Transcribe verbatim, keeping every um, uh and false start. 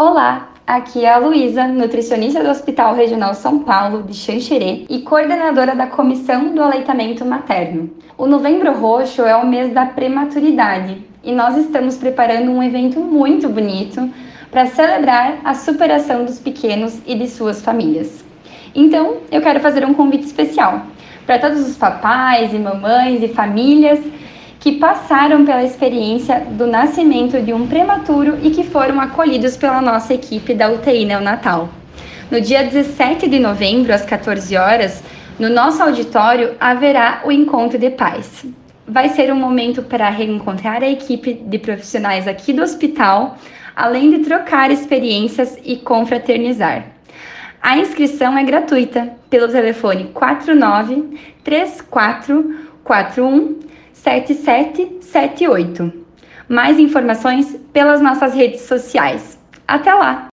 Olá, aqui é a Luísa, nutricionista do Hospital Regional São Paulo de Xanxerê e coordenadora da Comissão do Aleitamento Materno. O Novembro Roxo é o mês da prematuridade e nós estamos preparando um evento muito bonito para celebrar a superação dos pequenos e de suas famílias. Então, eu quero fazer um convite especial para todos os papais e mamães e famílias que passaram pela experiência do nascimento de um prematuro e que foram acolhidos pela nossa equipe da U T I neonatal. No dia dezessete de novembro, às quatorze horas, no nosso auditório haverá o encontro de pais. Vai ser um momento para reencontrar a equipe de profissionais aqui do hospital, além de trocar experiências e confraternizar. A inscrição é gratuita pelo telefone quatro nove três quatro quatro um sete sete sete oito. Mais informações pelas nossas redes sociais. Até lá!